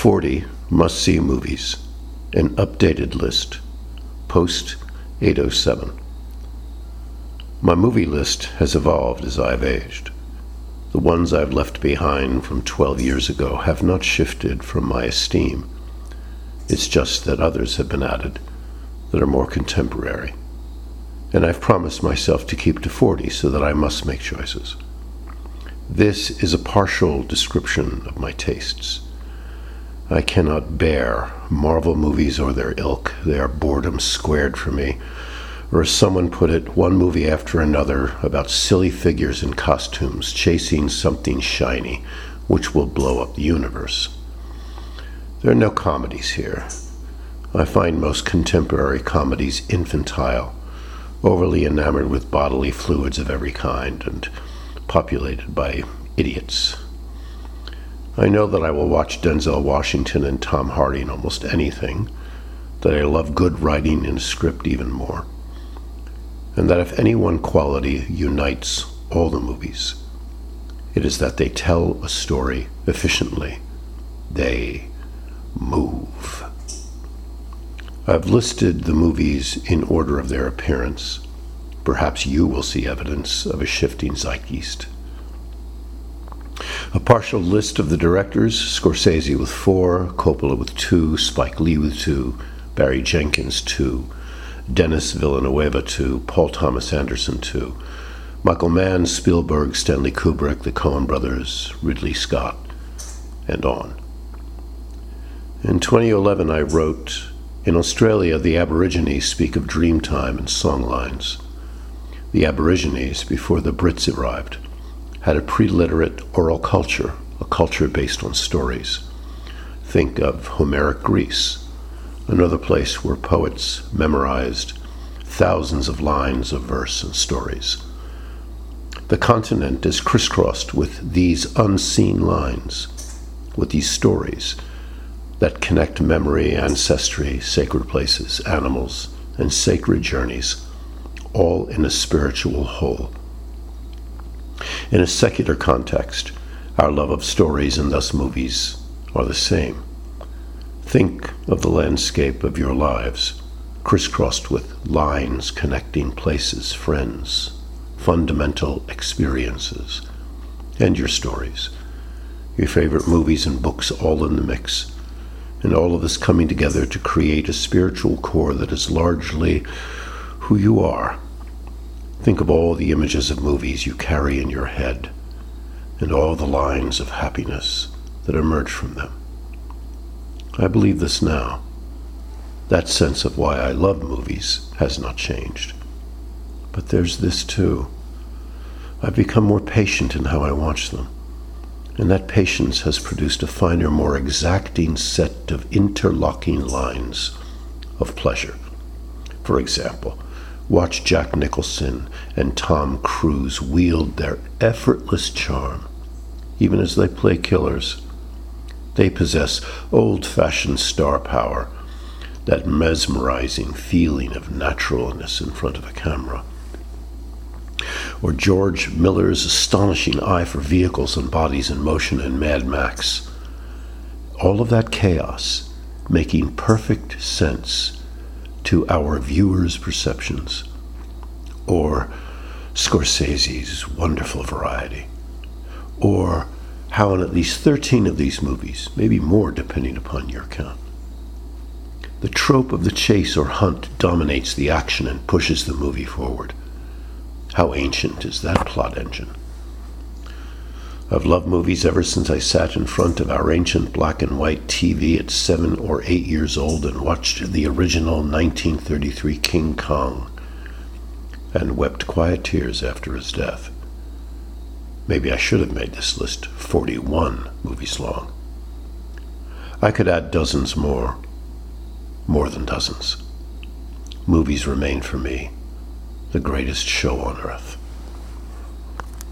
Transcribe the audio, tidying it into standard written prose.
40 must-see movies, an updated list, post 807. My movie list has evolved as I've aged. The ones I've left behind from 12 years ago have not shifted from my esteem. It's just that others have been added that are more contemporary. And I've promised myself to keep to 40 so that I must make choices. This is a partial description of my tastes. I cannot bear Marvel movies or their ilk. They are boredom squared for me. Or as someone put it, one movie after another about silly figures in costumes chasing something shiny which will blow up the universe. There are no comedies here. I find most contemporary comedies infantile, overly enamored with bodily fluids of every kind, and populated by idiots. I know that I will watch Denzel Washington and Tom Hardy in almost anything, that I love good writing in a script even more, and that if any one quality unites all the movies, it is that they tell a story efficiently. They move. I've listed the movies in order of their appearance. Perhaps you will see evidence of a shifting zeitgeist. A partial list of the directors: Scorsese with 4, Coppola with 2, Spike Lee with 2, Barry Jenkins 2, Denis Villeneuve 2, Paul Thomas Anderson 2, Michael Mann, Spielberg, Stanley Kubrick, the Coen brothers, Ridley Scott, and on. In 2011 I wrote, "In Australia, the Aborigines speak of Dreamtime and songlines. The Aborigines, before the Brits arrived, had a pre-literate oral culture, a culture based on stories. Think of Homeric Greece, another place where poets memorized thousands of lines of verse and stories. The continent is crisscrossed with these unseen lines, with these stories that connect memory, ancestry, sacred places, animals, and sacred journeys, all in a spiritual whole. In a secular context, our love of stories and thus movies are the same. Think of the landscape of your lives, crisscrossed with lines connecting places, friends, fundamental experiences, and your stories, your favorite movies and books all in the mix, and all of this coming together to create a spiritual core that is largely who you are. Think of all the images of movies you carry in your head, and all the lines of happiness that emerge from them. I believe this now. That sense of why I love movies has not changed. But there's this too. I've become more patient in how I watch them, and that patience has produced a finer, more exacting set of interlocking lines of pleasure. For example, watch Jack Nicholson and Tom Cruise wield their effortless charm, even as they play killers. They possess old-fashioned star power, that mesmerizing feeling of naturalness in front of a camera. Or George Miller's astonishing eye for vehicles and bodies in motion in Mad Max. All of that chaos making perfect sense to our viewers' perceptions. Or Scorsese's wonderful variety. Or how in at least 13 of these movies, maybe more depending upon your count, the trope of the chase or hunt dominates the action and pushes the movie forward. How ancient is that plot engine? I've loved movies ever since I sat in front of our ancient black and white TV at 7 or 8 years old and watched the original 1933 King Kong and wept quiet tears after his death. Maybe I should have made this list 41 movies long. I could add dozens more than dozens. Movies remain for me the greatest show on earth.